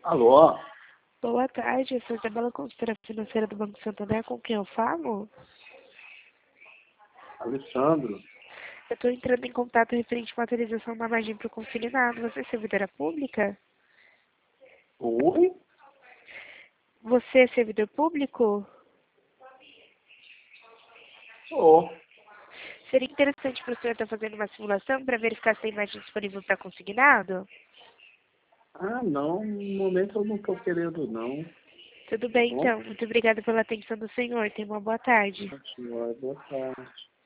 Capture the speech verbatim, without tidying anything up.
Alô, Boa tarde, eu sou Isabela, consultora financeira do Banco Santander, com quem eu falo? Alessandro. Eu estou entrando em contato referente à autorização da margem para o consignado. Você é servidora pública? Oi? Você é servidor público? Ô, Seria interessante para o senhor estar fazendo uma simulação para verificar se tem margem disponível para consignado? ah, não, no momento eu não estou querendo, não. Tudo Tá bem, bom? então. Muito obrigada pela atenção do senhor. Tenha uma boa tarde. Senhora, boa tarde.